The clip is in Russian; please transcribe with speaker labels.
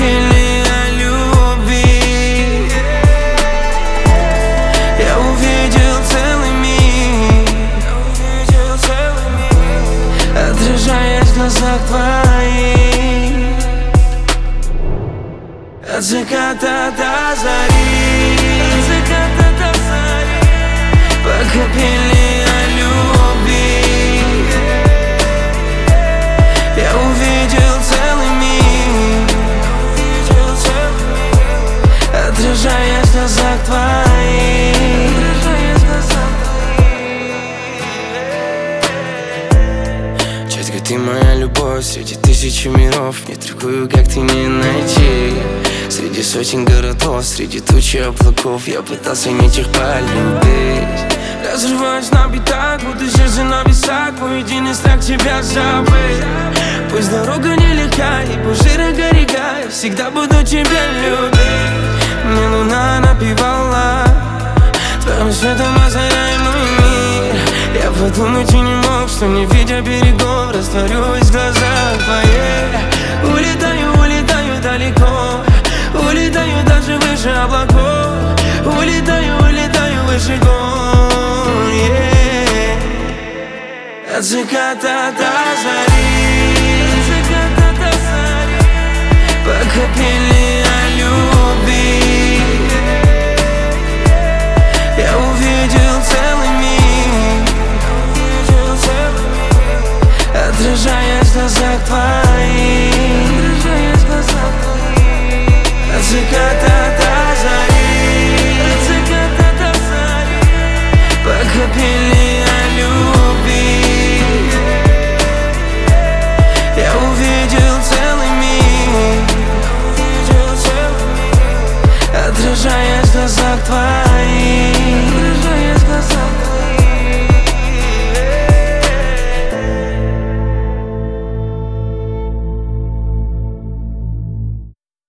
Speaker 1: пели о любви. Я увидел целый мир, отражаясь в глазах твоих. От заката до зари, пока пели о любви. Я увидел целый мир, отражаясь в глазах твоих. Четко ты моя любовь среди тысячи миров. Не такую, как ты, не найти. Среди сотен городов, среди тучи облаков я пытался не их полюбить. Разрываюсь на битах, будто сердце на весах. Мой единый страх тебя забыть. Пусть дорога нелегка и пусть широка река, я всегда буду тебя любить. Мне луна напевала, твоим светом озаряй мой мир. Я подумать и не мог, что не видя берегов, растворюсь в глазах твоих. Улетаю, улетаю далеко, улетаю даже выше облаков. Улетаю, улетаю выше гор, yeah. От заката до зари, пока пели о любви. Я увидел целый мир, отражаясь в глазах твоих. От заката